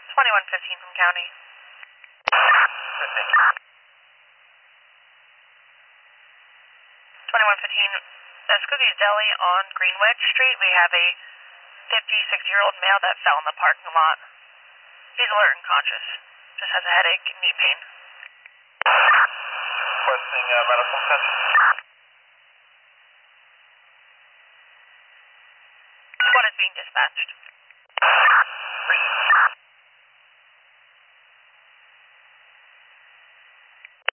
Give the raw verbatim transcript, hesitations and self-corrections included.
twenty-one fifteen from county. fifteen. twenty-one fifteen, uh, Scooby's Deli on Greenwich Street. We have a fifty-six-year-old male that fell in the parking lot. He's alert and conscious. Just has a headache and knee pain. Requesting uh, medical attention. What is being dispatched?